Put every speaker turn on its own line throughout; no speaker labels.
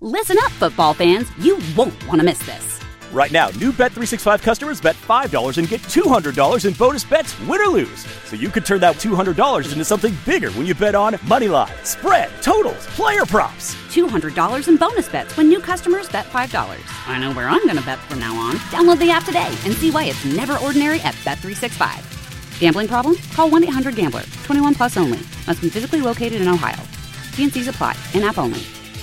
Listen up, football fans. You won't want to miss this.
Right now, new Bet365 customers bet $5 and get $200 in bonus bets, win or lose. So you could turn that $200 into something bigger when you bet on money line, spread, totals, player props.
$200 in bonus bets when new customers bet $5. I know where I'm going to bet from now on. Download the app today and see why it's never ordinary at Bet365. Gambling problem? Call 1-800-GAMBLER. 21 plus only. Must be physically located in Ohio. T&Cs apply. In-app only.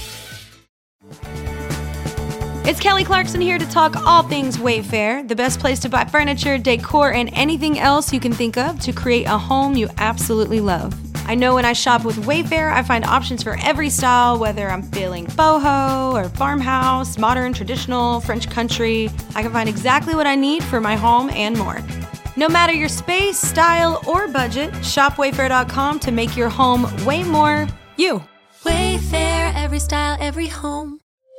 It's Kelly Clarkson here to talk all things Wayfair, the best place to buy furniture, decor, and anything else you can think of to create a home you absolutely love. I know when I shop with Wayfair, I find options for every style, whether I'm feeling boho or farmhouse, modern, traditional, French country. I can find exactly what I need for my home and more. No matter your space, style, or budget, shop Wayfair.com to make your home way more you.
Wayfair, every style, every home.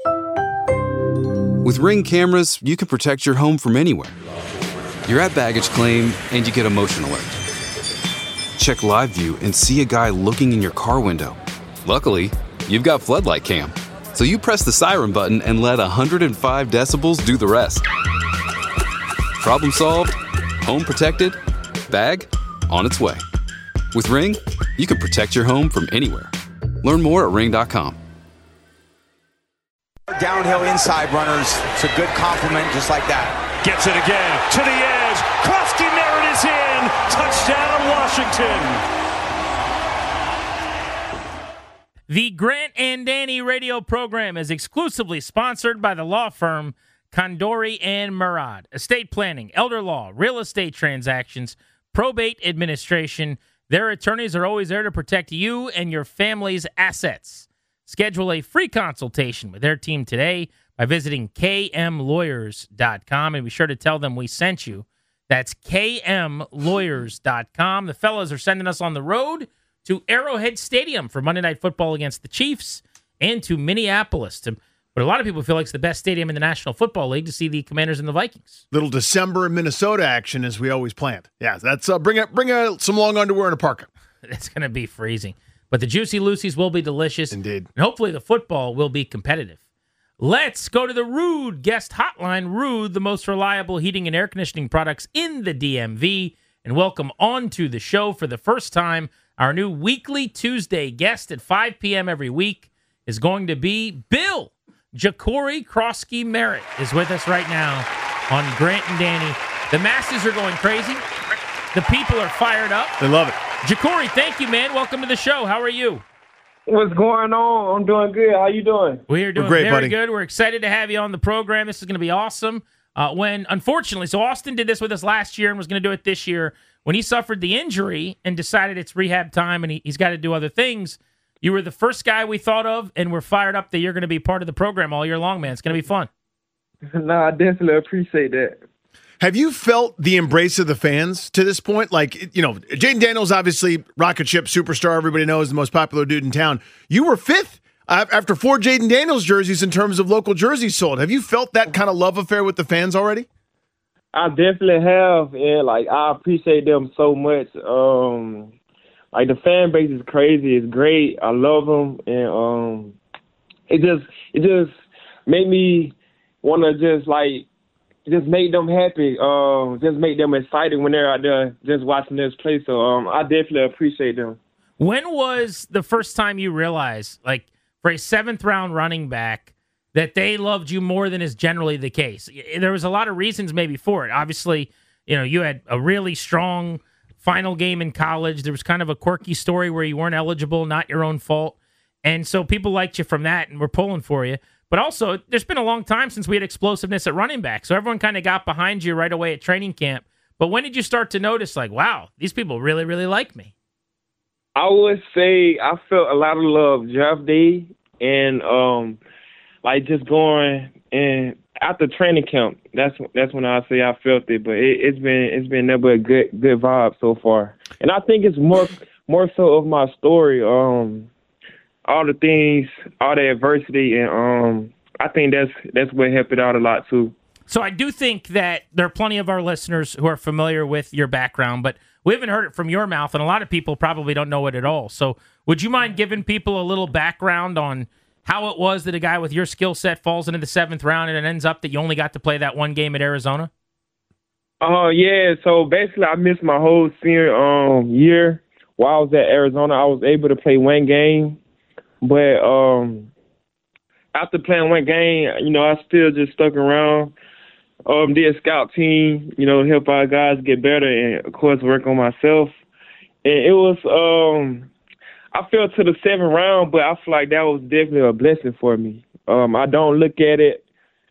With Ring cameras, you can protect your home from anywhere. You're at baggage claim and you get a motion alert. Check live view and see a guy looking in your car window. Luckily, you've got floodlight cam, so you press the siren button and let 105 decibels do the rest. Problem solved, home protected, bag on its way. With Ring, you can protect your home from anywhere. Learn more at ring.com.
Downhill inside runners. It's a good compliment just like that.
Gets it again to the edge. Krosky Merritt is in. Touchdown, Washington.
The Grant and Danny radio program is exclusively sponsored by the law firm Condori and Murad. Estate planning, elder law, real estate transactions, probate administration. Their attorneys are always there to protect you and your family's assets. Schedule a free consultation with their team today by visiting kmlawyers.com and be sure to tell them we sent you. That's kmlawyers.com. The fellas are sending us on the road to Arrowhead Stadium for Monday Night Football against the Chiefs and to Minneapolis. But a lot of people feel like it's the best stadium in the National Football League to see the Commanders and the Vikings.
Little December in Minnesota action as we always planned. Yeah, that's bring some long underwear and a parka.
It's going to be freezing. But the Juicy Lucy's will be delicious.
Indeed.
And hopefully the football will be competitive. Let's go to the Ruud guest hotline. Ruud, the most reliable heating and air conditioning products in the DMV. And welcome on to the show for the first time. Our new weekly Tuesday guest at 5 p.m. every week is going to be Bill Ja'Cory Krosky Merritt is with us right now on Grant and Danny. The masses are going crazy. The people are fired up.
They love it.
Ja'Cory, thank you, man. Welcome to the show. How are you?
What's going on? I'm doing good. How you doing?
We're doing
great,
very
buddy.
good. We're excited to have you on the program. This is going to be awesome. Unfortunately, so Austin did this with us last year and was going to do it this year. When he suffered the injury and decided it's rehab time and he's got to do other things, you were the first guy we thought of, and we're fired up that you're going to be part of the program all year long, man. It's going to be fun.
No, I definitely appreciate that.
Have you felt the embrace of the fans to this point? Like, you know, Jaden Daniels, obviously, rocket ship superstar, everybody knows, the most popular dude in town. You were fifth after 4 Jaden Daniels jerseys in terms of local jerseys sold. Have you felt that kind of love affair with the fans already?
I definitely have, and I appreciate them so much. The fan base is crazy. It's great. I love them, and it just made me want to just make them happy, just make them excited when they're out there just watching this play. So I definitely appreciate them.
When was the first time you realized, for a 7th-round running back, that they loved you more than is generally the case? There was a lot of reasons maybe for it. Obviously, you had a really strong final game in college. There was kind of a quirky story where you weren't eligible, not your own fault. And so people liked you from that and were pulling for you. But also, there's been a long time since we had explosiveness at running back. So everyone kind of got behind you right away at training camp. But when did you start to notice, wow, these people really, really like me?
I would say I felt a lot of love draft day and just going and after training camp. That's when I say I felt it. But it's been nothing but a good vibe so far. And I think it's more so of my story. All the things, all the adversity, and I think that's what helped it out a lot too.
So I do think that there are plenty of our listeners who are familiar with your background, but we haven't heard it from your mouth, and a lot of people probably don't know it at all. So would you mind giving people a little background on how it was that a guy with your skill set falls into the 7th round and it ends up that you only got to play that one game at Arizona?
Yeah. So basically, I missed my whole senior year while I was at Arizona. I was able to play one game, but after playing one game, I still just stuck around. Did a scout team, help our guys get better, and of course work on myself. And it was, I fell to the 7th round, but I feel like that was definitely a blessing for me. I don't look at it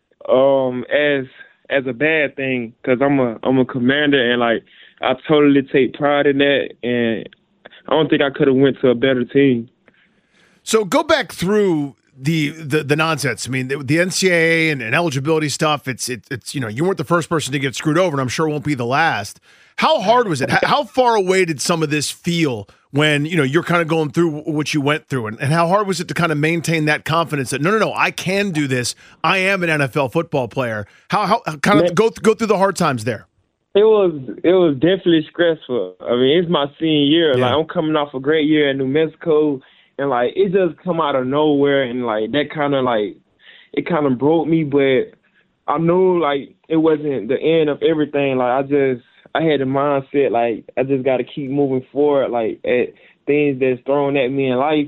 as a bad thing, because I'm a commander, and like I totally take pride in that, and I don't think I could have went to a better team.
So go back through the nonsense. I mean, the NCAA and eligibility stuff. It's you weren't the first person to get screwed over, and I'm sure won't be the last. How hard was it? How far away did some of this feel when you're kind of going through what you went through, and how hard was it to kind of maintain that confidence that no, I can do this. I am an NFL football player. How kind of go through the hard times there?
It was definitely stressful. I mean, it's my senior year. Yeah. Like, I'm coming off a great year in New Mexico, and like it just come out of nowhere, and like that kind of like it kind of broke me. But I knew like it wasn't the end of everything. Like I had the mindset like I just got to keep moving forward, like at things that's thrown at me in life,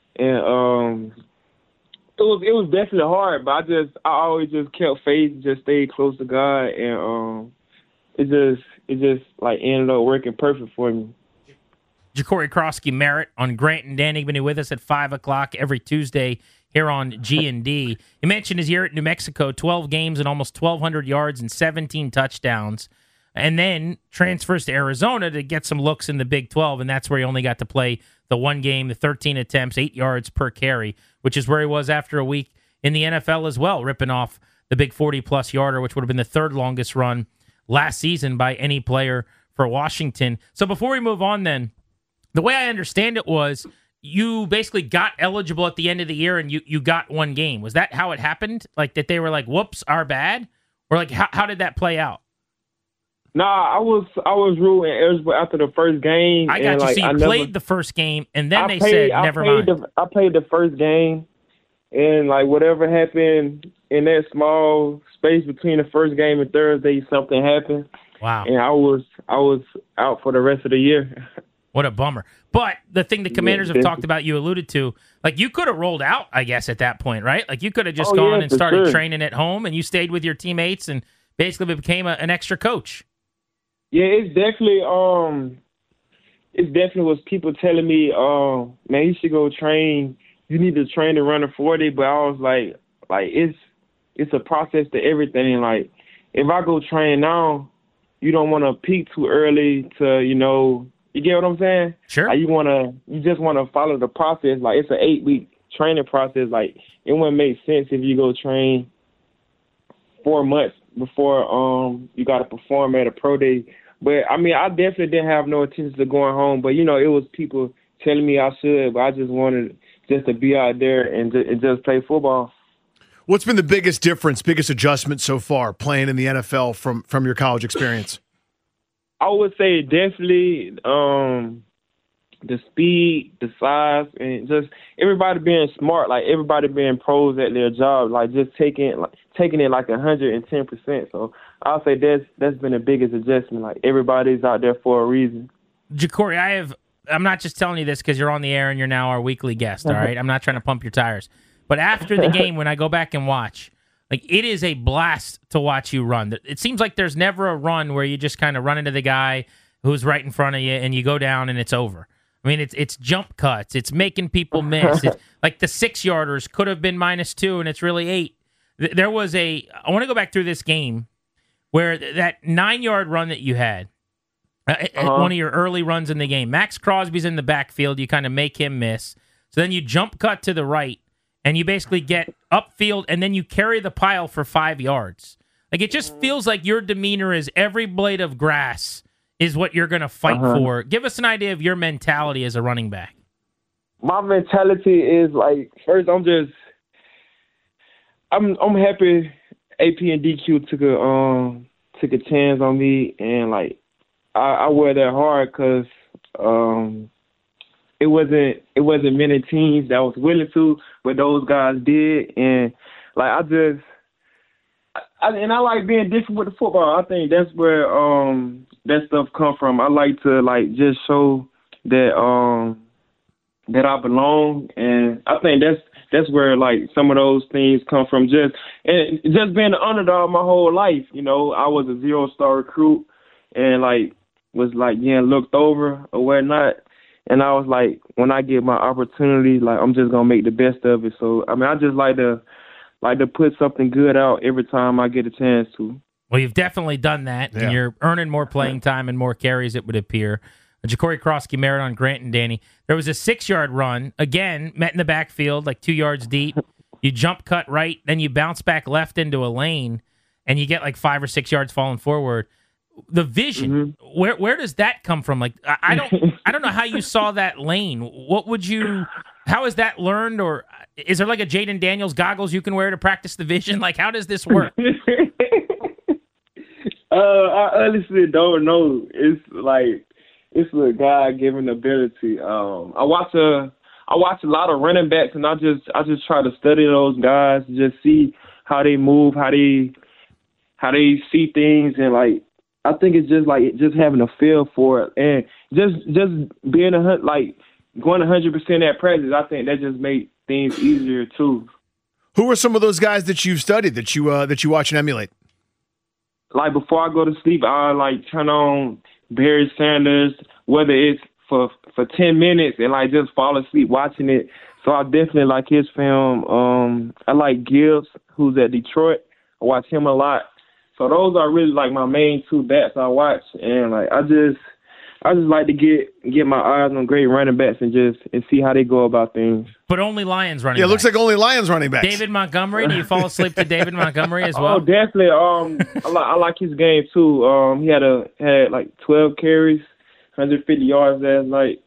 and it was definitely hard. But I always just kept faith, just stayed close to God, and it just like ended up working perfect for me.
JaCorey Krosky Merritt on Grant and Danny, going to be with us at 5 o'clock every Tuesday here on G&D. He mentioned his year at New Mexico, 12 games and almost 1,200 yards and 17 touchdowns, and then transfers to Arizona to get some looks in the Big 12, and that's where he only got to play the one game, the 13 attempts, 8 yards per carry, which is where he was after a week in the NFL as well, ripping off the big 40-plus yarder, which would have been the third longest run last season by any player for Washington. So before we move on then, the way I understand it was you basically got eligible at the end of the year and you got one game. Was that how it happened? Like that they were like, whoops, our bad? Or like how did that play out?
Nah, I was rooting after the first game.
I got you. So you played the first game and then they said, never mind.
I played the first game, and like whatever happened in that small space between the first game and Thursday, something happened.
Wow.
And I was out for the rest of the year.
What a bummer. But the thing the Commanders have talked about, you alluded to, like you could have rolled out, I guess, at that point, right? Like you could have just gone and started training at home and you stayed with your teammates and basically became an extra coach.
Yeah, it's definitely was people telling me, man, you should go train. You need to train to run a 40. But I was like it's a process to everything. Like if I go train now, you don't want to peak too early to, you get what I'm saying?
Sure.
Like you just want to follow the process. Like it's an 8-week training process. Like it wouldn't make sense if you go train 4 months before you got to perform at a pro day. But I mean, I definitely didn't have no intentions of going home. But it was people telling me I should. But I just wanted just to be out there and just play football.
What's been the biggest difference, biggest adjustment so far playing in the NFL from your college experience?
I would say definitely the speed, the size, and just everybody being smart, like everybody being pros at their job, like just taking it like 110%. So I'll say that's been the biggest adjustment. Like everybody's out there for a reason.
JaCorey, I'm not just telling you this because you're on the air and you're now our weekly guest, all right? I'm not trying to pump your tires. But after the game, when I go back and watch, like it is a blast to watch you run. It seems like there's never a run where you just kind of run into the guy who's right in front of you and you go down and it's over. I mean, it's jump cuts. It's making people miss. It's like the 6-yarders could have been -2 and it's really 8. There was I want to go back through this game where that 9-yard run that you had, one of your early runs in the game, Max Crosby's in the backfield. You kind of make him miss. So then you jump cut to the right. And you basically get upfield, and then you carry the pile for 5 yards. Like it just feels like your demeanor is every blade of grass is what you're going to fight for. Give us an idea of your mentality as a running back.
My mentality is like, first, I'm happy AP and DQ took a chance on me, and like I wear that hard because it wasn't many teams that was willing to, but those guys did, and like I like being different with the football. I think that's where that stuff come from. I like to like just show that that I belong, and I think that's where like some of those things come from. Just being an underdog my whole life. You know, I was a 0-star recruit, and like was like getting looked over or whatnot. And I was like, when I get my opportunity, like I'm just gonna make the best of it. So I mean, I just like to put something good out every time I get a chance to.
Well, you've definitely done that, and you're earning more playing time and more carries, it would appear. Ja'Cory Krosky-Merritt on Grant and Danny. There was a 6-yard run, again, met in the backfield, like 2 yards deep. You jump cut right, then you bounce back left into a lane, and you get like 5 or 6 yards falling forward. The vision, where does that come from? Like, I don't know how you saw that lane. How is that learned, or is there like a Jaden Daniels goggles you can wear to practice the vision? Like, how does this work?
I honestly don't know. It's a God-given ability. I watch a lot of running backs, and I just try to study those guys, just see how they move, how they see things, and like I think it's just having a feel for it, and just being going 100% at practice. I think that just makes things easier too.
Who are some of those guys that you've studied that you watch and emulate?
Like before I go to sleep, I like turn on Barry Sanders, whether it's for 10 minutes and like just fall asleep watching it. So I definitely like his film. I like Gibbs, who's at Detroit. I watch him a lot. So those are really like my main 2 backs I watch, and like I just like to get my eyes on great running backs and see how they go about things.
But only Lions running backs.
Yeah, it looks like only Lions running backs.
David Montgomery, do you fall asleep to David Montgomery as well?
Oh, definitely. I like his game too. He had like 12 carries, 150 yards last night.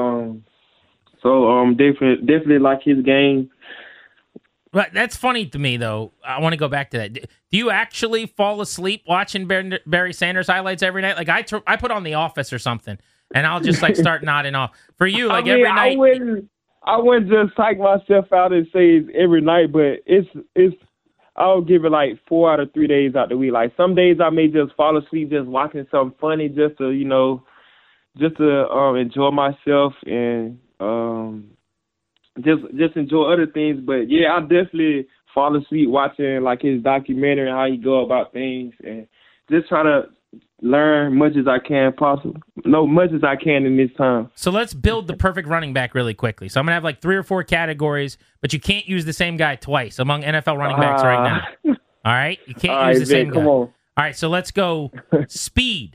So definitely like his game.
But that's funny to me, though. I want to go back to that. Do you actually fall asleep watching Barry Sanders highlights every night? Like I put on The Office or something, and I'll just like start nodding off. For you, like every night.
I wouldn't just psych myself out and say it's every night, but it's. I'll give it like 4 out of 3 days out the week. Like some days I may just fall asleep just watching something funny, just to enjoy myself and just enjoy other things. But yeah, I definitely fall asleep watching like his documentary and how he go about things, and just try to learn much as I can in this time.
So let's build the perfect running back really quickly. So I'm gonna have like 3 or 4 categories, but you can't use the same guy twice among NFL running backs right now. All right, you can't use the same guy. All right, so let's go speed.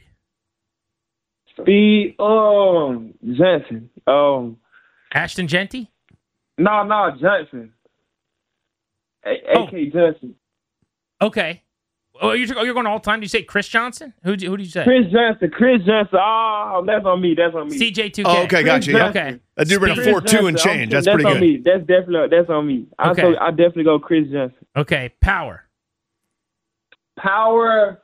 Johnson.
Ashton Genty?
No, Johnson. A.K. Johnson.
Okay. Oh, you're going all time? Did you say Chris Johnson? Who did you say?
Chris Johnson. Oh, that's on me.
CJ2K.
Oh, okay, got you.
Okay.
That dude ran a 4.2 and change. That's pretty good.
On me. That's on me.
Okay.
I definitely go Chris Johnson.
Okay, power.
Power.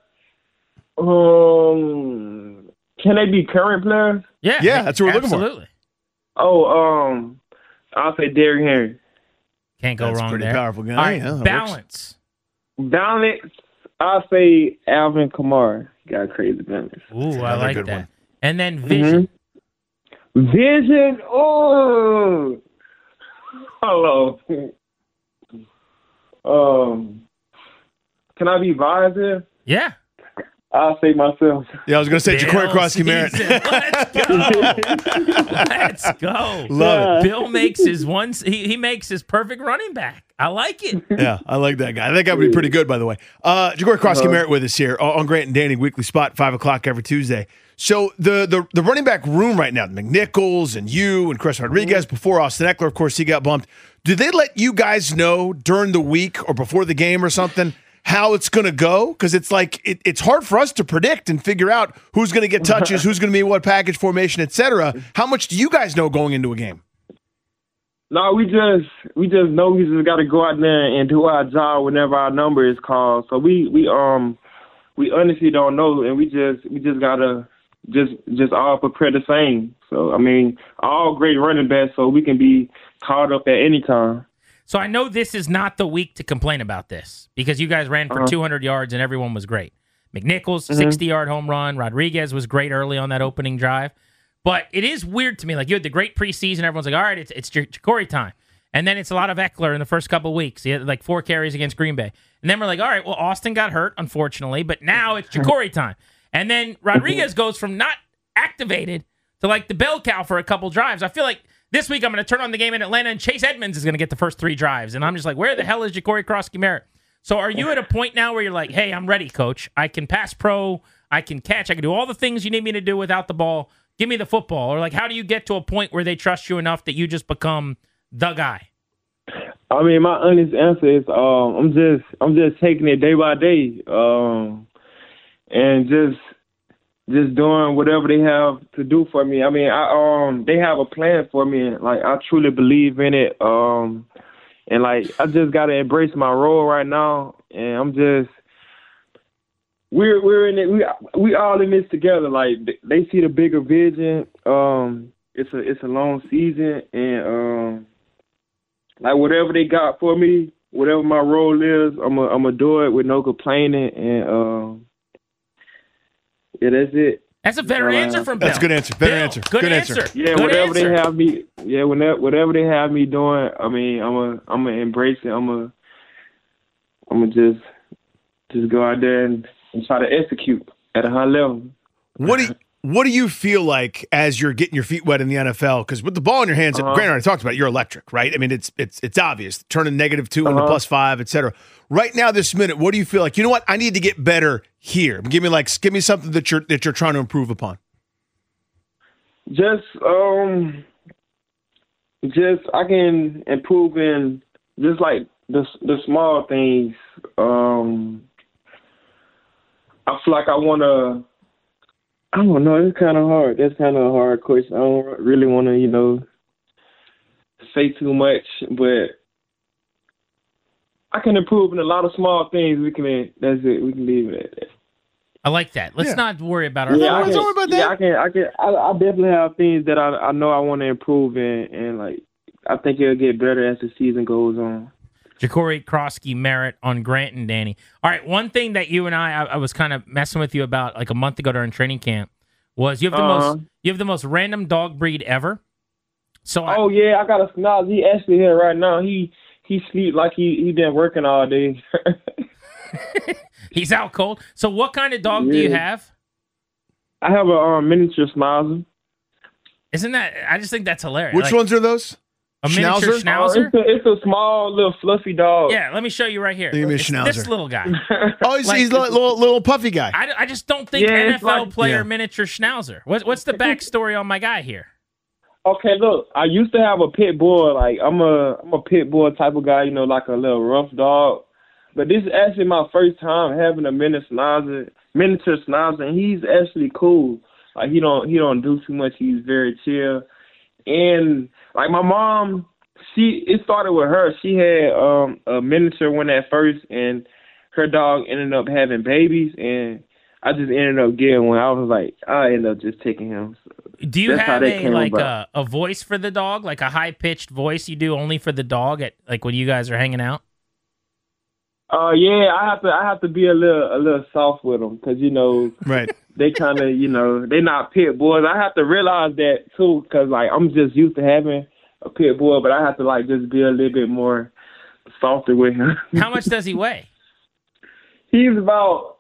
Can they be current players?
Yeah, that's what we're looking for.
Absolutely.
Oh, I'll say Derrick Henry.
Can't go wrong there.
Pretty powerful guy.
All right,
yeah,
balance.
Balance. I'll say Alvin Kamara. Got crazy balance.
Ooh, I like that. One. And then vision.
Mm-hmm. Vision. Oh. Hello. Can I be biased here?
Yeah.
I'll say myself.
Yeah, I was going to say Ja'Cory Krosky-Merritt.
Let's go.
Love it.
Bill makes his he makes his perfect running back. I like it.
Yeah, I like that guy. That guy would be pretty good, by the way. Ja'Cory Krosky-Merritt with us here on Grant and Danny Weekly Spot, 5 o'clock every Tuesday. So the running back room right now, McNichols and you and Chris Rodriguez, before Austin Eckler, of course, he got bumped. Do they let you guys know during the week or before the game or something how it's going to go? Because it's like it's hard for us to predict and figure out who's going to get touches, who's going to be in what package formation, etc. How much do you guys know going into a game?
No, we just know we just got to go out there and do our job whenever our number is called. So we honestly don't know, and we just gotta just all prepare the same. So I mean, all great running backs, so we can be caught up at any time.
So I know this is not the week to complain about this because you guys ran for 200 yards and everyone was great. McNichols, 60-yard home run. Rodriguez was great early on that opening drive. But it is weird to me. Like, you had the great preseason. Everyone's like, all right, it's Jacory time. And then it's a lot of Eckler in the first couple of weeks. He had like 4 carries against Green Bay. And then we're like, all right, well, Austin got hurt, unfortunately. But now it's Jacory time. And then Rodriguez goes from not activated to like the bell cow for a couple drives. I feel like this week I'm going to turn on the game in Atlanta and Chase Edmonds is going to get the first 3 drives. And I'm just like, where the hell is Jacory Krosky-Merritt? So are you at a point now where you're like, hey, I'm ready, coach. I can pass pro. I can catch. I can do all the things you need me to do without the ball. Give me the football. Or like, how do you get to a point where they trust you enough that you just become the guy?
I mean, my honest answer is I'm just taking it day by day, and just doing whatever they have to do for me. I mean, they have a plan for me, and like I truly believe in it. And like I just gotta embrace my role right now, and I'm just we're in it. We all in this together. Like they see the bigger vision. It's a long season, and like whatever they got for me, whatever my role is, I'm gonna do it with no complaining, and yeah, that's it.
That's a better answer from Bill.
That's a good answer. Better answer.
Good answer.
Yeah,
good
whatever
answer.
they have me. Yeah, whatever they have me doing. I mean, I'm gonna embrace it. I'm gonna just go out there and try to execute at a high level.
What do you feel like as you're getting your feet wet in the NFL? Because with the ball in your hands, Grant already talked about it, you're electric, right? I mean, it's obvious. Turning -2 into +5, et cetera. Right now, this minute, what do you feel like? You know what? I need to get better here. Give me something that you're trying to improve upon.
Just I can improve in just like the small things. I feel like I wanna. I don't know. It's kind of hard. That's kind of a hard question. I don't really want to, say too much, but I can improve in a lot of small things. That's it. We can leave it at that.
I like that. Let's not worry about our.
Yeah, don't worry about that. Yeah, I definitely have things that I know I want to improve in, and like I think it'll get better as the season goes on.
Jacory Krosky-Merritt on Grant and Danny. All right, one thing that you and I was kind of messing with you about like a month ago during training camp was you have the most random dog breed ever. So
yeah, I got a Schnauzer. He actually here right now. He sleep like he been working all day.
He's out cold. So what kind of dog do you have?
I have a miniature Schnauzer.
Isn't that? I just think that's hilarious.
Which ones are those?
A miniature Schnauzer?
It's a small, little, fluffy dog.
Yeah, let me show you right here.
Give me a
it's
Schnauzer.
This little guy.
Oh, he's a little puffy guy.
I just don't think NFL player miniature Schnauzer. What's the backstory on my guy here?
Okay, look, I used to have a pit bull. Like I'm a pit bull type of guy, like a little rough dog. But this is actually my first time having a miniature Schnauzer, and he's actually cool. Like he don't do too much. He's very chill. And like my mom, it started with her. She had a miniature one at first, and her dog ended up having babies, and I just ended up getting one. I was like, I ended up just taking him. So
do you have a voice for the dog, like a high pitched voice you do only for the dog at like when you guys are hanging out?
Yeah, I have to be a little soft with them because
right.
They kind of they're not pit bulls. I have to realize that too because like I'm just used to having a pit bull, but I have to like just be a little bit more softer with him.
How much does he weigh?
He's about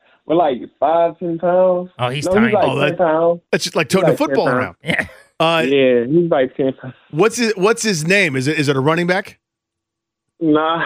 5-10 pounds.
Oh, he's tiny.
He's like 10 pounds.
That's just like toting a football around.
Yeah.
Yeah, he's like 10 pounds.
What's his name? Is it a running back?
Nah.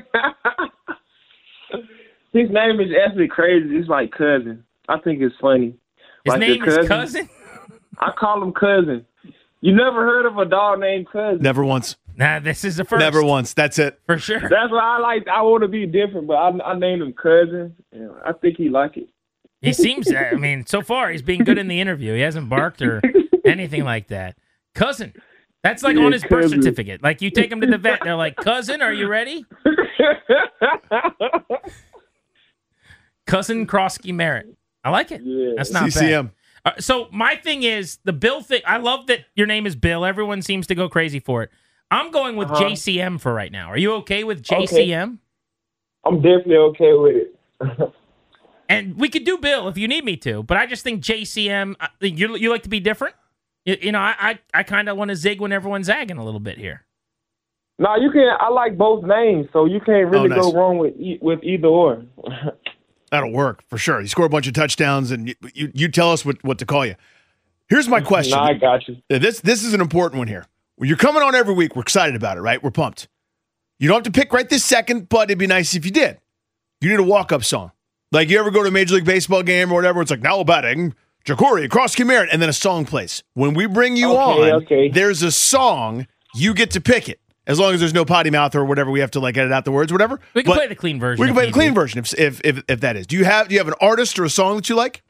His name is actually crazy. It's like Cousin. I think it's funny.
His name is Cousin?
I call him Cousin. You never heard of a dog named Cousin?
Never once.
Nah, this is the first.
Never once. That's it.
For sure.
That's why I want to be different, but I named him Cousin. Yeah, I think he like it.
He seems, so far he's being good in the interview. He hasn't barked or anything like that. Cousin. That's like on his birth certificate. Like you take him to the vet, they're like, Cousin, are you ready? Cousin Krosky-Merritt. I like it.
Yeah.
That's not
CCM.
bad. So my thing is the Bill thing. I love that your name is Bill. Everyone seems to go crazy for it. I'm going with JCM for right now. Are you okay with JCM?
Okay. I'm definitely okay with it.
And we could do Bill if you need me to, but I just think JCM. You like to be different. You know, I kind of want to zig when everyone's zagging a little bit here.
No, you can. I like both names, so you can't really go wrong with either or.
That'll work for sure. You score a bunch of touchdowns, and you tell us what to call you. Here's my question.
No, I got you.
This is an important one here. When you're coming on every week, we're excited about it, right? We're pumped. You don't have to pick right this second, but it'd be nice if you did. You need a walk-up song. Like you ever go to a Major League Baseball game or whatever, it's like, now batting, Jacory, Krosky Merritt, and then a song plays. When we bring you on, there's a song, you get to pick it. As long as there's no potty mouth or whatever, we have to like edit out the words, whatever.
We can play the clean version.
We can play the clean version if that is. Do you have an artist or a song that you like?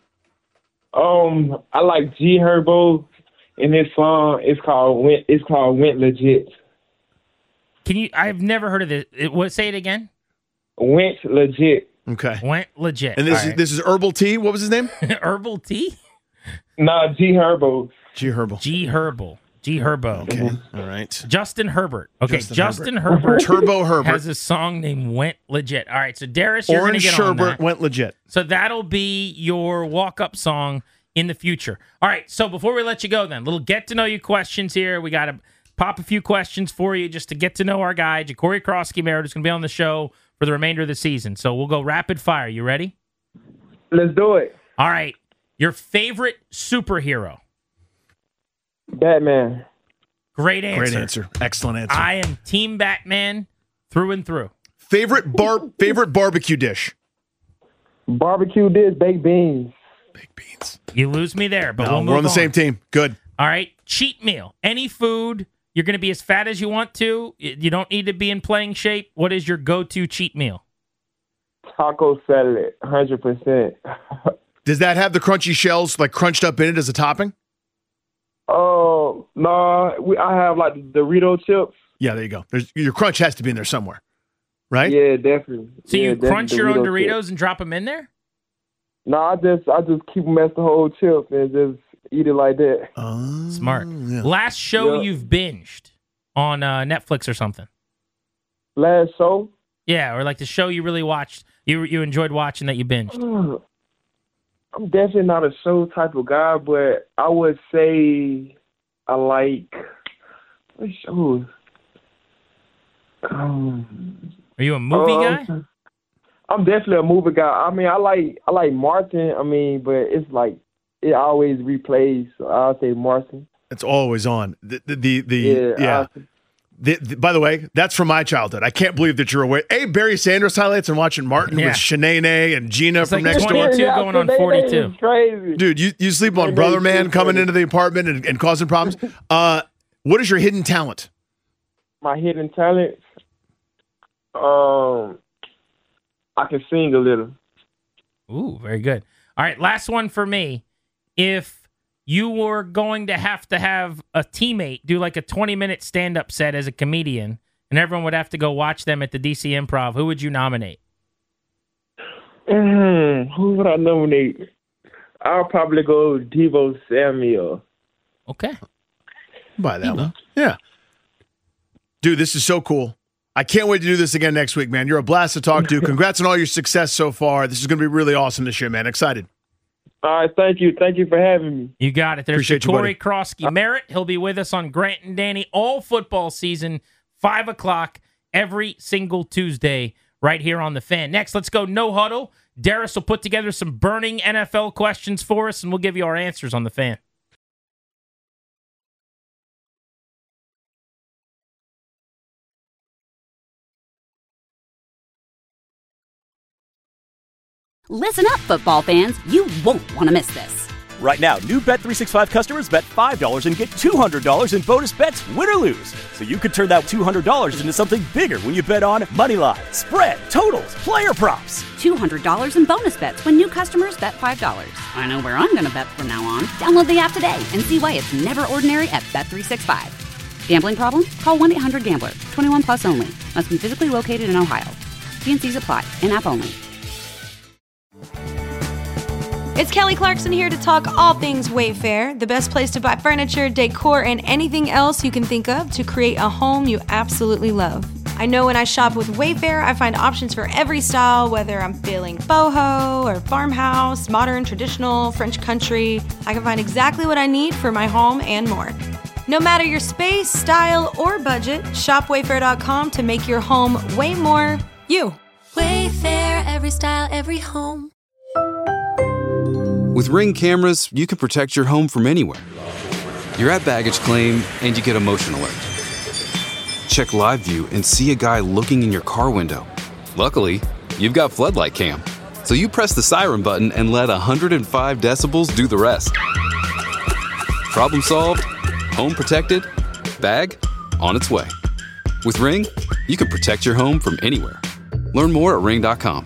I like G Herbo, and his song is called Went Legit.
Can you? I've never heard of this. Say it again.
Went Legit.
Okay.
Went Legit.
And this is Herbal Tea. What was his name?
Herbal Tea?
No, G Herbo.
G Herbal.
G Herbo. G Herbo.
Okay. All right.
Justin Herbert. Okay. Justin Herbert.
Turbo Herbert
has a song named Went Legit. All right. So Darius, you're going to get on that.
Sherbert went legit.
So that'll be your walk-up song in the future. All right. So before we let you go, then little get-to-know-you questions here. We got to pop a few questions for you just to get to know our guy, Jacory Krosky Merritt, who's going to be on the show for the remainder of the season. So we'll go rapid fire. You ready?
Let's do it.
All right. Your favorite superhero?
Batman.
Great answer.
Great answer. Excellent answer.
I am Team Batman through and through.
Favorite barbecue dish?
Barbecue dish, baked beans.
Baked beans.
You lose me there, but we're
on the same team. Good.
All right. Cheat meal. Any food. You're going to be as fat as you want to. You don't need to be in playing shape. What is your go-to cheat meal?
Taco salad, 100%.
Does that have the crunchy shells like crunched up in it as a topping?
No, I have like Dorito chips.
Yeah, there you go. Your crunch has to be in there somewhere, right?
Yeah, definitely.
So you crunch your own Doritos and drop them in there?
No, I just keep them as the whole chip and just eat it like that.
Smart.
Yeah.
Last show you've binged on Netflix or something?
Last show?
Yeah, or like the show you really watched, you enjoyed watching that you binged.
I'm definitely not a show type of guy, but I would say I like what shows?
Are you a movie guy?
I'm definitely a movie guy. I mean, I like Martin. I mean, but it's like it always replays. So I'll say Martin.
It's always on. By the way, that's from my childhood. I can't believe that you're aware. Barry Sanders highlights and watching Martin with Shanae and Gina
it's
from
like
next door.
22 going on 42.
Crazy.
Dude, you sleep on Brother Man coming into the apartment and causing problems. What is your hidden talent?
My hidden talent? I can sing a little.
Ooh, very good. All right, last one for me. If you were going to have a teammate do like a 20-minute stand-up set as a comedian, and everyone would have to go watch them at the DC Improv, who would you nominate?
Who would I nominate? I'll probably go Deebo Samuel.
Okay.
Buy that one. Yeah. Dude, this is so cool. I can't wait to do this again next week, man. You're a blast to talk to. Congrats on all your success so far. This is going to be really awesome this year, man. Excited.
All right, thank you. Thank you for having me.
You got it. There's
Jacory
Krosky Merritt. He'll be with us on Grant and Danny all football season, 5 o'clock every single Tuesday right here on The Fan. Next, let's go No Huddle. Darius will put together some burning NFL questions for us, and we'll give you our answers on The Fan.
Listen up, football fans. You won't want to miss this.
Right now, new Bet365 customers bet $5 and get $200 in bonus bets, win or lose. So you could turn that $200 into something bigger when you bet on Moneyline, spread, totals, player props.
$200 in bonus bets when new customers bet $5. I know where I'm going to bet from now on. Download the app today and see why it's never ordinary at Bet365. Gambling problem? Call 1-800-GAMBLER. 21 plus only. Must be physically located in Ohio. T&Cs apply. In-app only.
It's Kelly Clarkson here to talk all things Wayfair, the best place to buy furniture, decor, and anything else you can think of to create a home you absolutely love. I know when I shop with Wayfair, I find options for every style, whether I'm feeling boho or farmhouse, modern, traditional, French country. I can find exactly what I need for my home and more. No matter your space, style, or budget, shop Wayfair.com to make your home way more you.
Wayfair, every style, every home.
With Ring cameras, you can protect your home from anywhere. You're at baggage claim and you get a motion alert. Check live view and see a guy looking in your car window. Luckily, you've got floodlight cam. So you press the siren button and let 105 decibels do the rest. Problem solved, home protected, bag on its way. With Ring, you can protect your home from anywhere. Learn more at ring.com.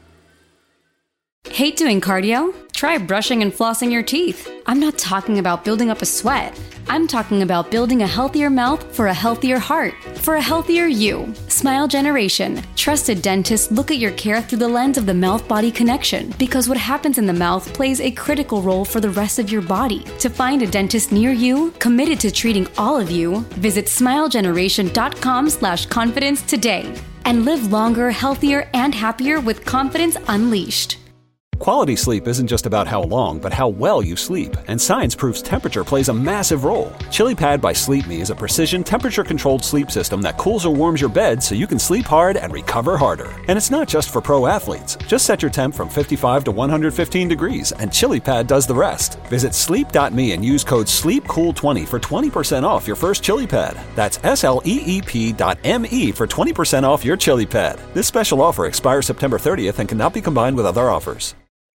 Hate doing cardio? Try brushing and flossing your teeth. I'm not talking about building up a sweat. I'm talking about building a healthier mouth for a healthier heart, for a healthier you. Smile Generation. Trusted dentists look at your care through the lens of the mouth-body connection, because what happens in the mouth plays a critical role for the rest of your body. To find a dentist near you, committed to treating all of you, visit smilegeneration.com/confidence today. And live longer, healthier, and happier with confidence unleashed.
Quality sleep isn't just about how long, but how well you sleep. And science proves temperature plays a massive role. ChiliPad by Sleep Me is a precision temperature-controlled sleep system that cools or warms your bed so you can sleep hard and recover harder. And it's not just for pro athletes. Just set your temp from 55 to 115 degrees, and ChiliPad does the rest. Visit sleep.me and use code SLEEPCOOL20 for 20% off your first ChiliPad. That's SLEEP.me for 20% off your ChiliPad. This special offer expires September 30th and cannot be combined with other offers.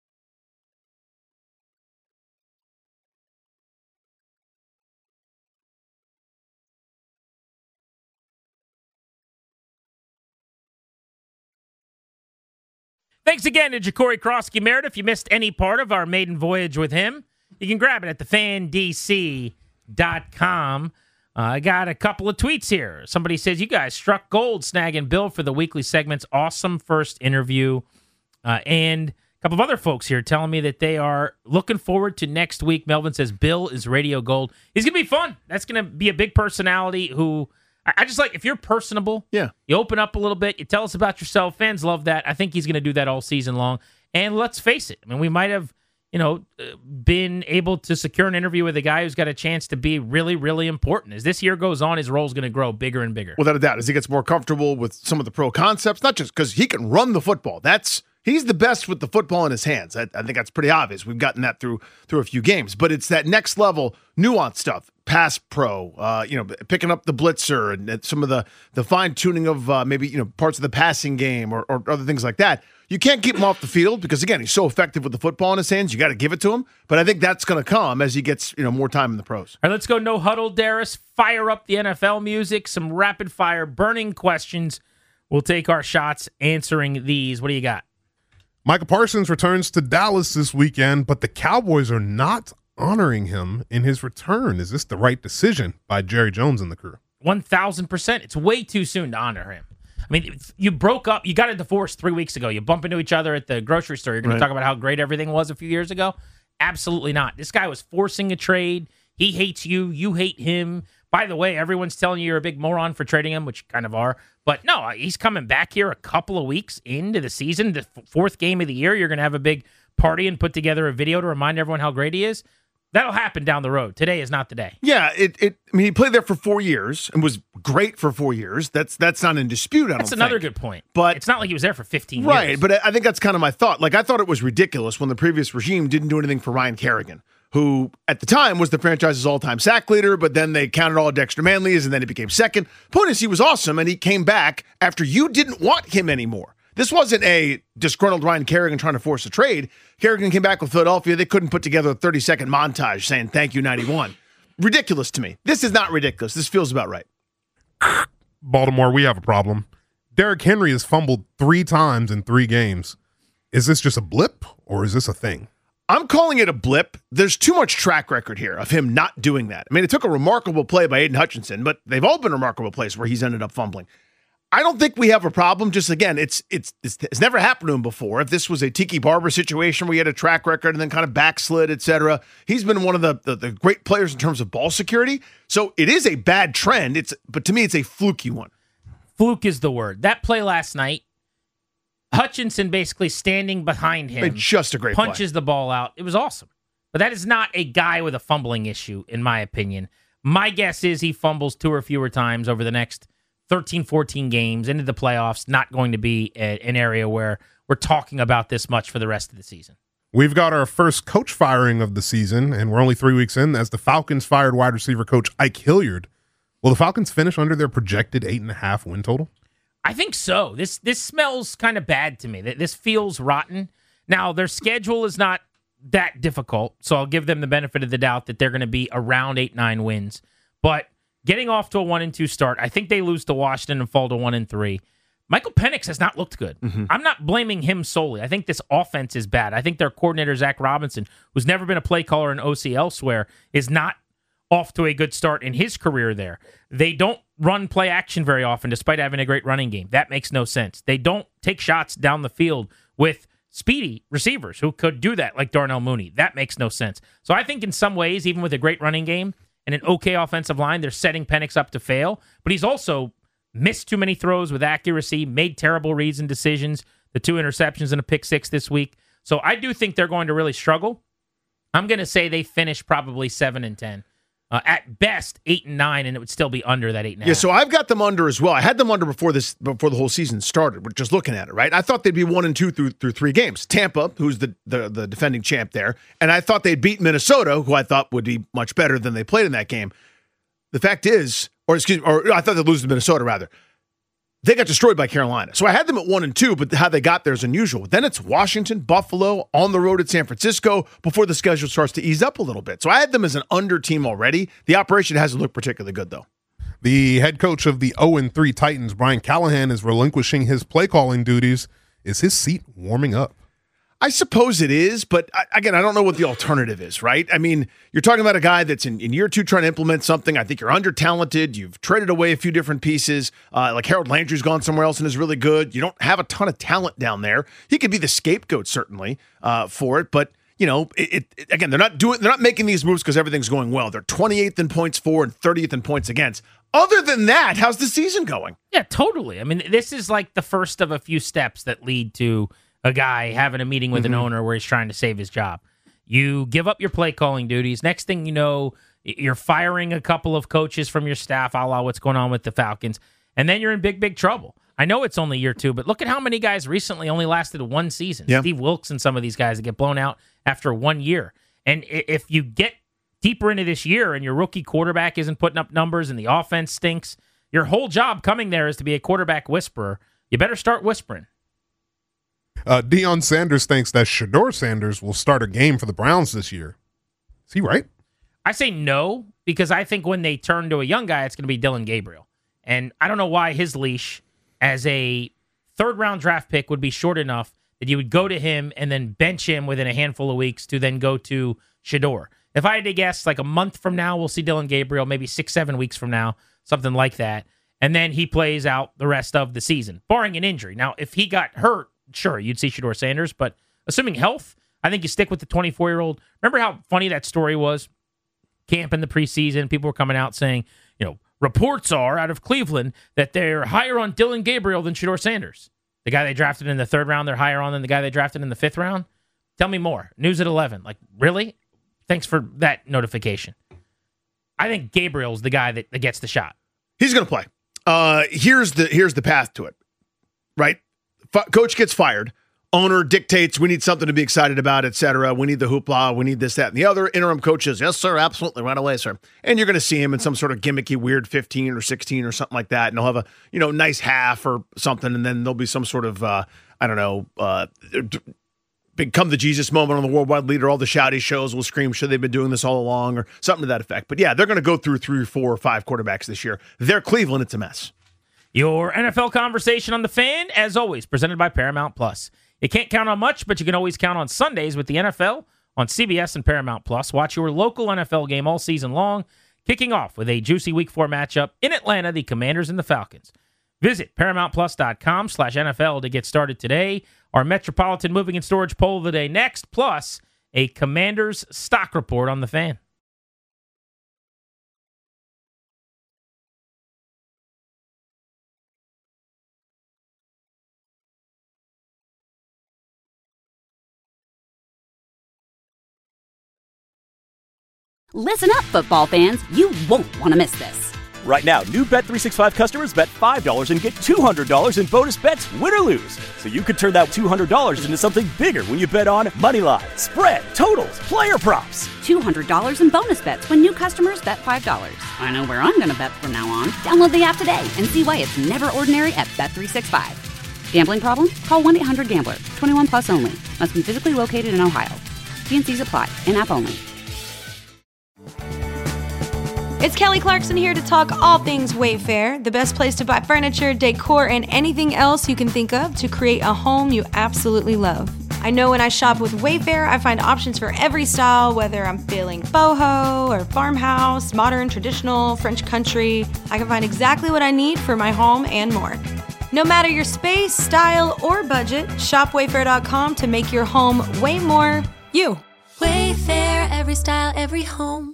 Thanks again to Ja'Cory Krosky-Meredith. If you missed any part of our maiden voyage with him, you can grab it at thefandc.com. I got a couple of tweets here. Somebody says, you guys struck gold snagging Bill for the weekly segments. Awesome first interview. And a couple of other folks here telling me that they are looking forward to next week. Melvin says, Bill is radio gold. He's going to be fun. That's going to be a big personality who... I just like, if you're personable, you open up a little bit, you tell us about yourself. Fans love that. I think he's going to do that all season long. And let's face it, I mean, we might have, been able to secure an interview with a guy who's got a chance to be really, really important. As this year goes on, his role's going to grow bigger and bigger.
Without a doubt, as he gets more comfortable with some of the pro concepts, not just because he can run the football. He's the best with the football in his hands. I think that's pretty obvious. We've gotten that through a few games. But it's that next level nuanced stuff. Pass pro, picking up the blitzer and some of the fine-tuning of maybe parts of the passing game or other things like that. You can't keep him off the field because, again, he's so effective with the football in his hands. You got to give it to him. But I think that's going to come as he gets more time in the pros.
All right, let's go no huddle, Darius. Fire up the NFL music, some rapid-fire burning questions. We'll take our shots answering these. What do you got?
Micah Parsons returns to Dallas this weekend, but the Cowboys are not honoring him in his return. Is this the right decision by Jerry Jones and the crew?
1,000%. It's way too soon to honor him. I mean, you broke up. You got a divorce 3 weeks ago. You bump into each other at the grocery store. You're going to talk about how great everything was a few years ago? Absolutely not. This guy was forcing a trade. He hates you. You hate him. By the way, everyone's telling you you're a big moron for trading him, which you kind of are. But no, he's coming back here a couple of weeks into the season. The fourth game of the year, you're going to have a big party and put together a video to remind everyone how great he is. That'll happen down the road. Today is not the day.
Yeah, I mean, he played there for 4 years and was great for 4 years. That's not in dispute,
That's another good point.
But
it's not like he was there for 15 years.
Right, but I think that's kind of my thought. Like, I thought it was ridiculous when the previous regime didn't do anything for Ryan Kerrigan, who at the time was the franchise's all-time sack leader, but then they counted all Dexter Manley's, and then he became second. Point is, he was awesome, and he came back after you didn't want him anymore. This wasn't a disgruntled Ryan Kerrigan trying to force a trade. Kerrigan came back with Philadelphia. They couldn't put together a 30-second montage saying, thank you, 91. Ridiculous to me. This is not ridiculous. This feels about right.
Baltimore, we have a problem. Derrick Henry has fumbled 3 times in 3 games. Is this just a blip, or is this a thing?
I'm calling it a blip. There's too much track record here of him not doing that. I mean, it took a remarkable play by Aiden Hutchinson, but they've all been remarkable plays where he's ended up fumbling. I don't think we have a problem. Just again, it's never happened to him before. If this was a Tiki Barber situation where he had a track record and then kind of backslid, etc., he's been one of the great players in terms of ball security. So it is a bad trend. But to me, it's a fluky one.
Fluke is the word. That play last night, Hutchinson basically standing behind him,
just a great
punches
play.
the ball out. It was awesome. But that is not a guy with a fumbling issue, in my opinion. My guess is he fumbles 2 or fewer times over the next 13, 14 games into the playoffs. Not going to be an area where we're talking about this much for the rest of the season.
We've got our first coach firing of the season, and we're only 3 weeks in as the Falcons fired wide receiver coach Ike Hilliard. Will the Falcons finish under their projected 8.5 win total?
I think so. This smells kind of bad to me. This feels rotten. Now, their schedule is not that difficult, so I'll give them the benefit of the doubt that they're going to be around 8-9 wins. But getting off to a 1-2 start, I think they lose to Washington and fall to 1-3. Michael Penix has not looked good. Mm-hmm. I'm not blaming him solely. I think this offense is bad. I think their coordinator, Zach Robinson, who's never been a play caller in OC elsewhere, is not off to a good start in his career there. They don't run play action very often, despite having a great running game. That makes no sense. They don't take shots down the field with speedy receivers who could do that, like Darnell Mooney. That makes no sense. So I think in some ways, even with a great running game and an okay offensive line, they're setting Penix up to fail. But he's also missed too many throws with accuracy, made terrible reads and decisions, the 2 interceptions and a pick 6 this week. So I do think they're going to really struggle. I'm going to say they finish probably 7-10. At best, 8-9, and it would still be under that 8.5.
Yeah, so I've got them under as well. I had them under before the whole season started. We're just looking at it, right? I thought they'd be 1-2 through 3 games. Tampa, who's the defending champ there, and I thought they'd beat Minnesota, who I thought would be much better than they played in that game. The fact is, or I thought they'd lose to Minnesota rather. They got destroyed by Carolina. So I had them at 1-2, but how they got there is unusual. Then it's Washington, Buffalo, on the road at San Francisco before the schedule starts to ease up a little bit. So I had them as an under team already. The operation hasn't looked particularly good, though.
The head coach of the 0-3 Titans, Brian Callahan, is relinquishing his play calling duties. Is his seat warming up?
I suppose it is, but again, I don't know what the alternative is, right? I mean, you're talking about a guy that's in year 2 trying to implement something. I think you're under-talented. You've traded away a few different pieces. Like Harold Landry's gone somewhere else and is really good. You don't have a ton of talent down there. He could be the scapegoat, certainly, for it, but you know, again, they're not making these moves because everything's going well. They're 28th in points for and 30th in points against. Other than that, how's the season going?
Yeah, totally. I mean, this is like the first of a few steps that lead to a guy having a meeting with an owner where he's trying to save his job. You give up your play calling duties. Next thing you know, you're firing a couple of coaches from your staff, a la what's going on with the Falcons, and then you're in big, big trouble. I know it's only year 2, but look at how many guys recently only lasted 1 season. Yeah. Steve Wilkes and some of these guys that get blown out after 1 year. And if you get deeper into this year and your rookie quarterback isn't putting up numbers and the offense stinks, your whole job coming there is to be a quarterback whisperer. You better start whispering.
Deion Sanders thinks that Shedeur Sanders will start a game for the Browns this year. Is he right?
I say no, because I think when they turn to a young guy, it's going to be Dillon Gabriel. And I don't know why his leash as a 3rd-round draft pick would be short enough that you would go to him and then bench him within a handful of weeks to then go to Shedeur. If I had to guess, like a month from now, we'll see Dillon Gabriel, maybe 6-7 weeks from now, something like that. And then he plays out the rest of the season, barring an injury. Now, if he got hurt, sure, you'd see Shedeur Sanders, but assuming health, I think you stick with the 24-year-old. Remember how funny that story was? Camp in the preseason, people were coming out saying, you know, reports are out of Cleveland that they're higher on Dillon Gabriel than Shedeur Sanders. The guy they drafted in the 3rd round, they're higher on than the guy they drafted in the 5th round. Tell me more. News at 11. Like, really? Thanks for that notification. I think Gabriel's the guy that gets the shot.
He's going to play. Here's the path to it, right? Coach gets fired. Owner dictates we need something to be excited about, etc. We need the hoopla. We need this, that, and the other. Interim coach says, yes, sir, absolutely, right away, sir. And you're going to see him in some sort of gimmicky, weird 15 or 16 or something like that. And he'll have a nice half or something. And then there'll be some sort of, become the Jesus moment on the worldwide leader. All the shouty shows will scream, should they've been doing this all along or something to that effect. But yeah, they're going to go through 3 or 4 or 5 quarterbacks this year. They're Cleveland. It's a mess.
Your NFL conversation on The Fan, as always, presented by Paramount Plus. You can't count on much, but you can always count on Sundays with the NFL on CBS and Paramount Plus. Watch your local NFL game all season long, kicking off with a juicy Week 4 matchup in Atlanta, the Commanders and the Falcons. Visit ParamountPlus.com/NFL to get started today. Our Metropolitan Moving and Storage poll of the day next, plus a Commanders stock report on the Fan.
Listen up, football fans. You won't want to miss this.
Right now, new Bet365 customers bet $5 and get $200 in bonus bets, win or lose. So you could turn that $200 into something bigger when you bet on Moneyline, spread, totals, player props.
$200 in bonus bets when new customers bet $5. I know where I'm going to bet from now on. Download the app today and see why it's never ordinary at Bet365. Gambling problem? Call 1-800-GAMBLER. 21 plus only. Must be physically located in Ohio. T&Cs apply. In-app only.
It's Kelly Clarkson here to talk all things Wayfair, the best place to buy furniture, decor, and anything else you can think of to create a home you absolutely love. I know when I shop with Wayfair, I find options for every style, whether I'm feeling boho or farmhouse, modern, traditional, French country. I can find exactly what I need for my home and more. No matter your space, style, or budget, shop Wayfair.com to make your home way more you.
Wayfair, every style, every home.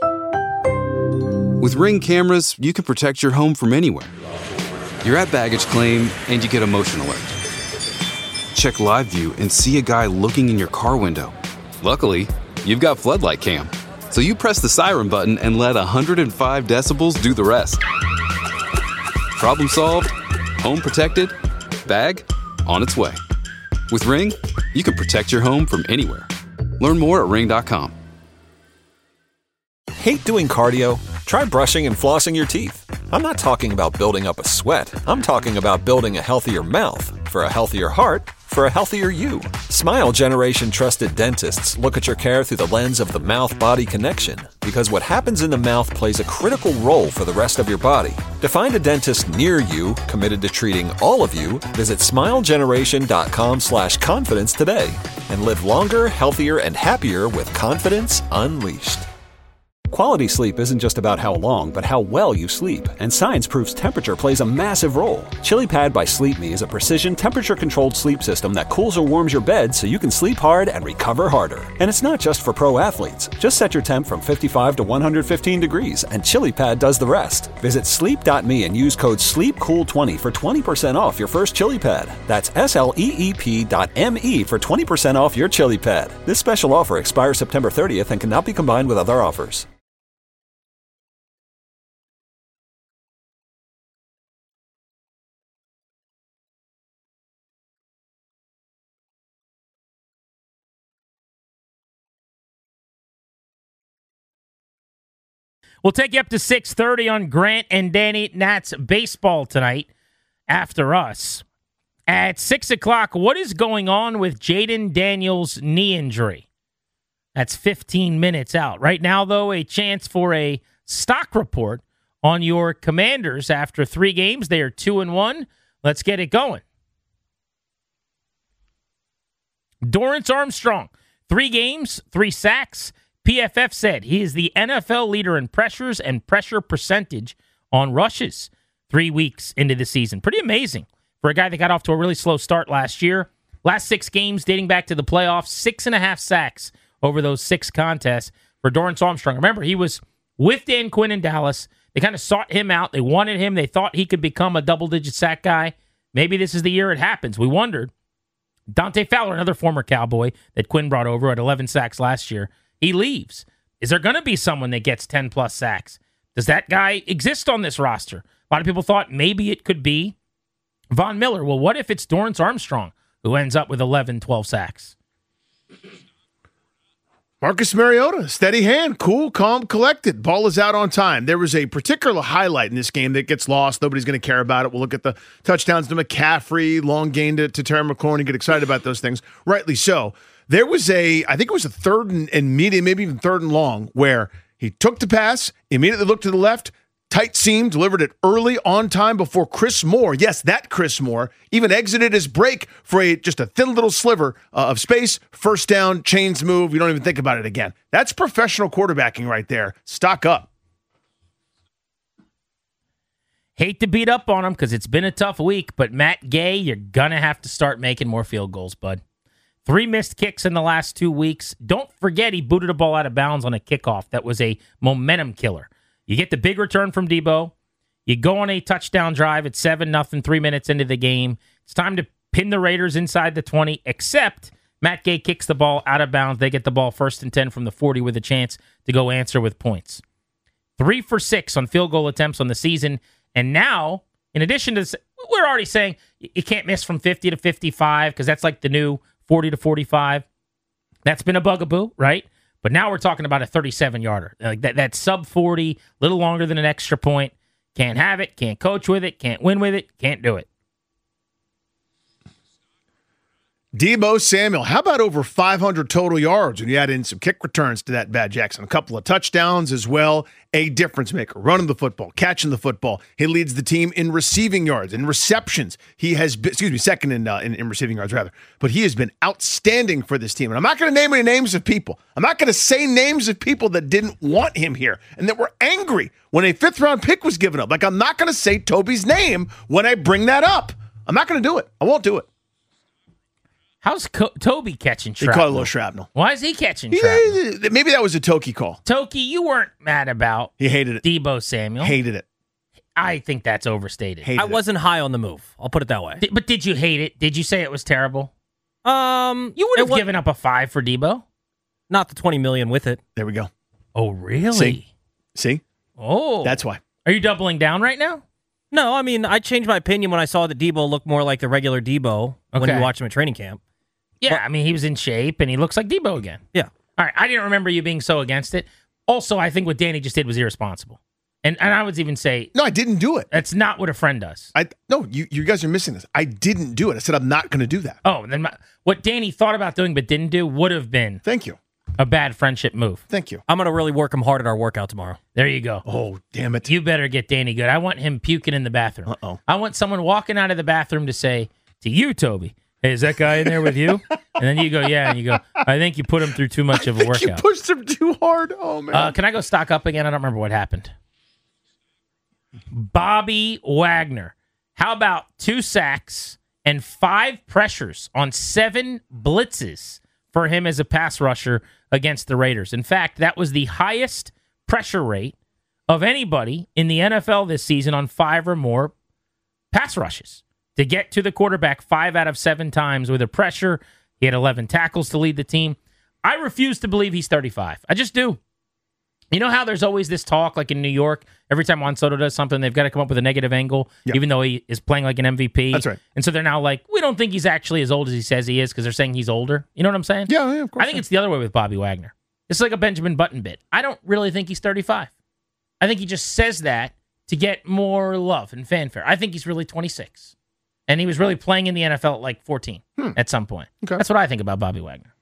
With Ring cameras, you can protect your home from anywhere. You're at baggage claim and you get a motion alert. Check live view and see a guy looking in your car window. Luckily, you've got floodlight cam. So you press the siren button and let 105 decibels do the rest. Problem solved, home protected, bag on its way. With Ring, you can protect your home from anywhere. Learn more at ring.com.
Hate doing cardio? Try brushing and flossing your teeth. I'm not talking about building up a sweat. I'm talking about building a healthier mouth for a healthier heart for a healthier you. Smile Generation trusted dentists look at your care through the lens of the mouth-body connection, because what happens in the mouth plays a critical role for the rest of your body. To find a dentist near you committed to treating all of you, visit smilegeneration.com/confidence today and live longer, healthier, and happier with confidence unleashed. Quality sleep isn't just about how long, but how well you sleep. And science proves temperature plays a massive role. ChiliPad by Sleep Me is a precision temperature-controlled sleep system that cools or warms your bed so you can sleep hard and recover harder. And it's not just for pro athletes. Just set your temp from 55 to 115 degrees, and ChiliPad does the rest. Visit sleep.me and use code SLEEPCOOL20 for 20% off your first ChiliPad. That's SLEEP.me for 20% off your ChiliPad. This special offer expires September 30th and cannot be combined with other offers.
We'll take you up to 6:30 on Grant and Danny Nats baseball tonight after us. At 6 o'clock, what is going on with Jaden Daniels' knee injury? That's 15 minutes out. Right now, though, a chance for a stock report on your Commanders after 3 games. They are 2-1. Let's get it going. Dorrance Armstrong, 3 games, 3 sacks. PFF said he is the NFL leader in pressures and pressure percentage on rushes 3 weeks into the season. Pretty amazing for a guy that got off to a really slow start last year. Last 6 games dating back to the playoffs, 6.5 sacks over those 6 contests for Dorrance Armstrong. Remember, he was with Dan Quinn in Dallas. They kind of sought him out. They wanted him. They thought he could become a double-digit sack guy. Maybe this is the year it happens. We wondered. Dante Fowler, another former Cowboy that Quinn brought over at 11 sacks last year. He leaves. Is there going to be someone that gets 10-plus sacks? Does that guy exist on this roster? A lot of people thought maybe it could be Von Miller. Well, what if it's Dorrance Armstrong who ends up with 11, 12 sacks?
Marcus Mariota, steady hand, cool, calm, collected. Ball is out on time. There was a particular highlight in this game that gets lost. Nobody's going to care about it. We'll look at the touchdowns to McCaffrey, long gain to Terry McLaurin, and get excited about those things. Rightly so. There was I think it was a 3rd and medium, maybe even 3rd and long, where he took the pass, immediately looked to the left, tight seam, delivered it early on time before Chris Moore, yes, that Chris Moore, even exited his break for just a thin little sliver of space, first down, chains move, you don't even think about it again. That's professional quarterbacking right there. Stock up.
Hate to beat up on him because it's been a tough week, but Matt Gay, you're going to have to start making more field goals, bud. 3 missed kicks in the last 2 weeks. Don't forget he booted a ball out of bounds on a kickoff. That was a momentum killer. You get the big return from Debo. You go on a touchdown drive at 7-0, 3 minutes into the game. It's time to pin the Raiders inside the 20, except Matt Gay kicks the ball out of bounds. They get the ball 1st and 10 from the 40 with a chance to go answer with points. 3 for 6 on field goal attempts on the season. And now, in addition to this, we're already saying you can't miss from 50 to 55 because that's like the new 40 to 45. That's been a bugaboo, right? But now we're talking about a 37-yarder. Like that sub 40, a little longer than an extra point. Can't have it, can't coach with it, can't win with it, can't do it.
Debo Samuel, how about over 500 total yards when you add in some kick returns to that bad Jackson? A couple of touchdowns as well. A difference maker, running the football, catching the football. He leads the team in receiving yards and receptions. He has been, second in receiving yards, rather. But he has been outstanding for this team. And I'm not going to name any names of people. I'm not going to say names of people that didn't want him here and that were angry when a 5th-round pick was given up. Like, I'm not going to say Toby's name when I bring that up. I'm not going to do it. I won't do it.
How's Toby catching shrapnel?
He caught a little shrapnel.
Why is he catching shrapnel?
Maybe that was a Toki call.
Toki, you weren't mad about
He hated it.
Debo Samuel.
Hated it.
I think that's overstated.
I wasn't high on the move. I'll put it that way.
But did you hate it? Did you say it was terrible? You would have given up a 5 for Debo.
Not the $20 million with it.
There we go.
Oh, really?
See?
Oh.
That's why.
Are you doubling down right now?
No, I mean, I changed my opinion when I saw that Debo looked more like the regular Debo when you watch him at training camp.
Yeah, I mean, he was in shape, and he looks like Debo again.
Yeah.
All right, I didn't remember you being so against it. Also, I think what Danny just did was irresponsible. And I would even say...
No, I didn't do it.
That's not what a friend does.
No, you guys are missing this. I didn't do it. I said I'm not going to do that.
Oh, then what Danny thought about doing but didn't do would have been...
Thank you.
A bad friendship move.
Thank you.
I'm going to really work him hard at our workout tomorrow.
There you go.
Oh, damn it.
You better get Danny good. I want him puking in the bathroom.
Uh-oh.
I want someone walking out of the bathroom to say to you, Toby, hey, is that guy in there with you? And then you go, yeah. And you go, I think you put him through too much of a workout.
You pushed him too hard. Oh, man.
Can I go stock up again? I don't remember what happened. Bobby Wagner. How about 2 sacks and 5 pressures on 7 blitzes for him as a pass rusher against the Raiders? In fact, that was the highest pressure rate of anybody in the NFL this season on 5 or more pass rushes. To get to the quarterback 5 out of 7 times with a pressure. He had 11 tackles to lead the team. I refuse to believe he's 35. I just do. You know how there's always this talk, like in New York, every time Juan Soto does something, they've got to come up with a negative angle, even though he is playing like an MVP.
That's right.
And so they're now like, we don't think he's actually as old as he says he is because they're saying he's older. You know what I'm saying?
Yeah, of course.
I think it's the other way with Bobby Wagner. It's like a Benjamin Button bit. I don't really think he's 35. I think he just says that to get more love and fanfare. I think he's really 26. And he was really playing in the NFL at like 14 at some point.
Okay.
That's what I think about Bobby Wagner.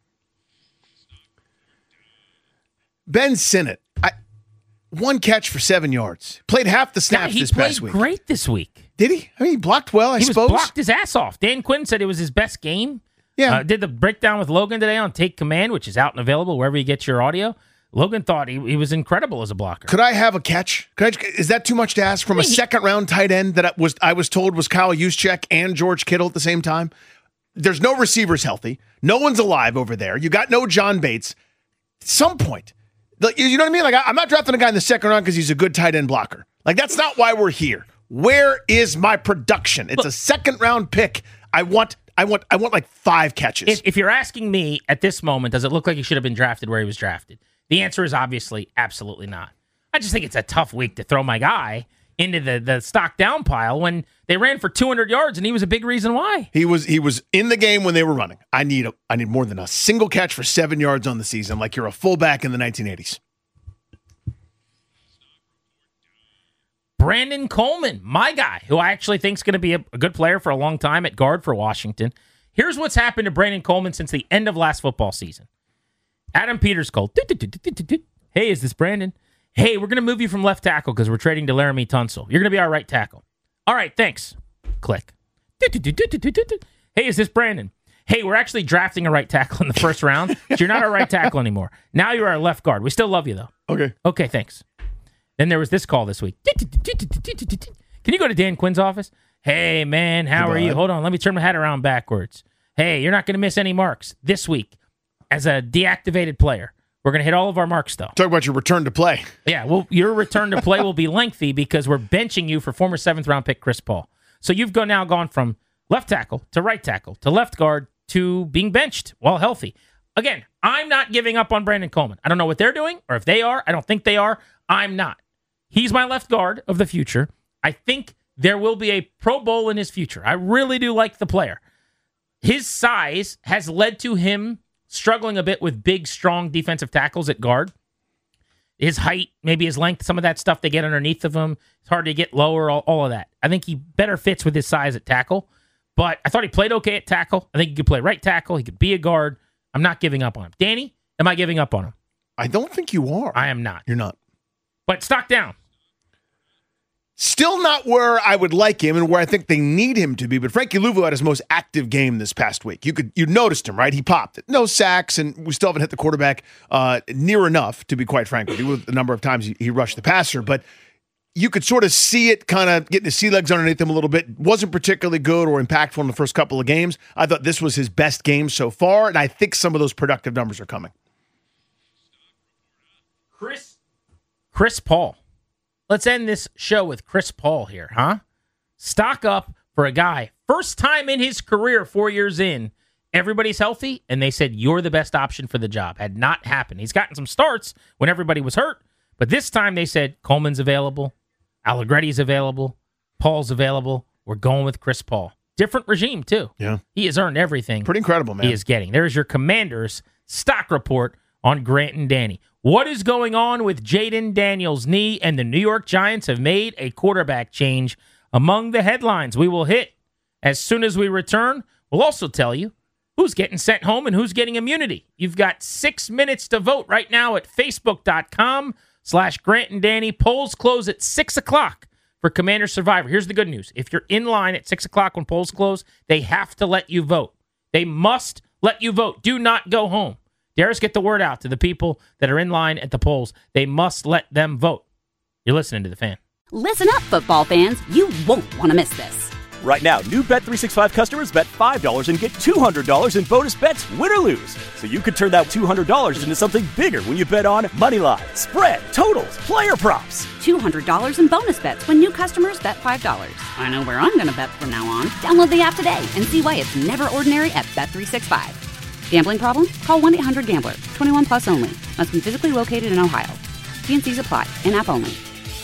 Ben Sinnott. 1 catch for 7 yards. Played half the snaps this past week.
He played great this week.
Did he? I mean, he blocked well, I suppose.
He blocked his ass off. Dan Quinn said it was his best game.
Yeah.
Did the breakdown with Logan today on Take Command, which is out and available wherever you get your audio. Logan thought he was incredible as a blocker.
Could I have a catch? Is that too much to ask from a second-round tight end that I was told was Kyle Juszczyk and George Kittle at the same time? There's no receivers healthy. No one's alive over there. You got no John Bates. At some point, you know what I mean? Like, I'm not drafting a guy in the second round because he's a good tight end blocker. Like, that's not why we're here. Where is my production? It's a second-round pick. I want like 5 catches.
If you're asking me at this moment, does it look like he should have been drafted where he was drafted? The answer is obviously absolutely not. I just think it's a tough week to throw my guy into the stock down pile when they ran for 200 yards and he was a big reason why.
He was in the game when they were running. I need more than a single catch for 7 yards on the season, like you're a fullback in the 1980s.
Brandon Coleman, my guy, who I actually think is going to be a good player for a long time at guard for Washington. Here's what's happened to Brandon Coleman since the end of last football season. Adam Peters called. Hey, is this Brandon? Hey, we're going to move you from left tackle because we're trading to Laramie Tunsil. You're going to be our right tackle. All right, thanks. Click. Hey, is this Brandon? Hey, we're actually drafting a right tackle in the first round. So you're not our right tackle anymore. Now you're our left guard. We still love you, though.
Okay.
Okay, thanks. Then there was this call this week. Can you go to Dan Quinn's office? Hey, man, how are you? Hold on. Let me turn my hat around backwards. Hey, you're not going to miss any marks this week as a deactivated player. We're going to hit all of our marks, though.
Talk about your return to play.
Yeah, well, your return to play will be lengthy because we're benching you for former 7th-round pick Chris Paul. So you've now gone from left tackle to right tackle to left guard to being benched while healthy. Again, I'm not giving up on Brandon Coleman. I don't know what they're doing, or if they are. I don't think they are. I'm not. He's my left guard of the future. I think there will be a Pro Bowl in his future. I really do like the player. His size has led to him struggling a bit with big, strong defensive tackles at guard. His height, maybe his length, some of that stuff they get underneath of him. It's hard to get lower, all of that. I think he better fits with his size at tackle. But I thought he played okay at tackle. I think he could play right tackle. He could be a guard. I'm not giving up on him. Danny, am I giving up on him?
I don't think you are.
I am not.
You're not.
But stock down.
Still not where I would like him and where I think they need him to be, but Frankie Louvu had his most active game this past week. You noticed him, right? He popped it. No sacks, and we still haven't hit the quarterback near enough, to be quite frank with you, with the number of times he rushed the passer, but you could sort of see it kind of getting his sea legs underneath him a little bit. Wasn't particularly good or impactful in the first couple of games. I thought this was his best game so far, and I think some of those productive numbers are coming.
Chris Paul. Let's end this show with Chris Paul here, huh? Stock up for a guy. First time in his career, 4 years in, everybody's healthy, and they said, you're the best option for the job. Had not happened. He's gotten some starts when everybody was hurt, but this time they said, Coleman's available, Allegretti's available, Paul's available. We're going with Chris Paul. Different regime, too.
Yeah.
He has earned everything.
Pretty incredible, man.
He is getting. There's your Commanders stock report on Grant and Danny. What is going on with Jaden Daniels' knee? And the New York Giants have made a quarterback change. Among the headlines we will hit as soon as we return. We'll also tell you who's getting sent home and who's getting immunity. You've got 6 minutes to vote right now at facebook.com/Grant and Danny. Polls close at 6 o'clock for Commander Survivor. Here's the good news. If you're in line at 6 o'clock when polls close, they have to let you vote. They must let you vote. Do not go home. Darius, get the word out to the people that are in line at the polls. They must let them vote. You're listening to The Fan.
Listen up, football fans. You won't want to miss this.
Right now, new Bet365 customers bet $5 and get $200 in bonus bets, win or lose. So you could turn that $200 into something bigger when you bet on Moneyline, spread, totals, player props.
$200 in bonus bets when new customers bet $5. I know where I'm going to bet from now on. Download the app today and see why it's never ordinary at Bet365. Gambling problem? Call 1-800-GAMBLER. 21 plus only. Must be physically located in Ohio. T&Cs apply. In-app only.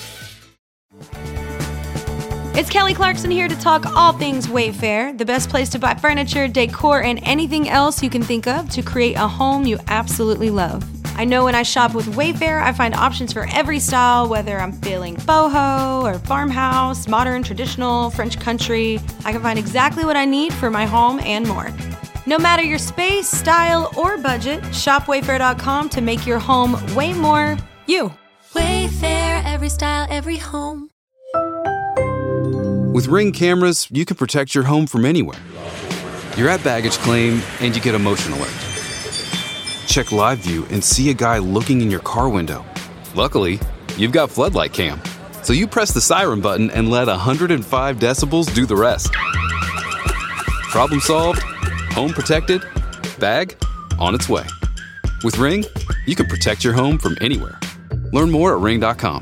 It's Kelly Clarkson here to talk all things Wayfair, the best place to buy furniture, decor, and anything else you can think of to create a home you absolutely love. I know when I shop with Wayfair, I find options for every style, whether I'm feeling boho or farmhouse, modern, traditional, French country. I can find exactly what I need for my home and more. No matter your space, style, or budget, shop Wayfair.com to make your home way more you.
Wayfair, every style, every home.
With Ring cameras, you can protect your home from anywhere. You're at baggage claim and you get a motion alert. Check live view and see a guy looking in your car window. Luckily, you've got Floodlight Cam. So you press the siren button and let 105 decibels do the rest. Problem solved? Home protected? Bag on its way. With Ring, you can protect your home from anywhere. Learn more at ring.com.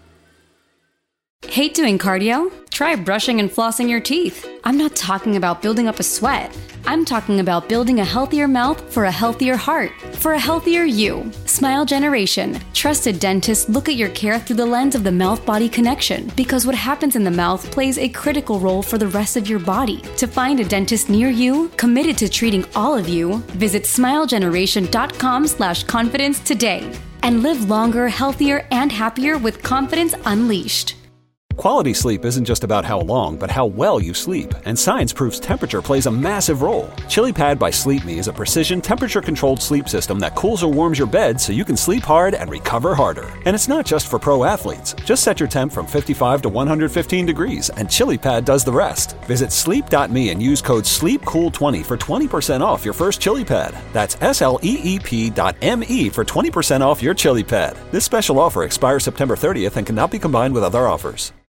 Hate doing cardio? Try brushing and flossing your teeth. I'm not talking about building up a sweat. I'm talking about building a healthier mouth for a healthier heart, for a healthier you. Smile Generation. Trusted dentists look at your care through the lens of the mouth-body connection because what happens in the mouth plays a critical role for the rest of your body. To find a dentist near you, committed to treating all of you, visit smilegeneration.com/confidence today and live longer, healthier, and happier with confidence unleashed.
Quality sleep isn't just about how long, but how well you sleep. And science proves temperature plays a massive role. ChiliPad by Sleep Me is a precision temperature-controlled sleep system that cools or warms your bed so you can sleep hard and recover harder. And it's not just for pro athletes. Just set your temp from 55 to 115 degrees, and ChiliPad does the rest. Visit sleep.me and use code SLEEPCOOL20 for 20% off your first ChiliPad. That's SLEEP.me for 20% off your ChiliPad. This special offer expires September 30th and cannot be combined with other offers.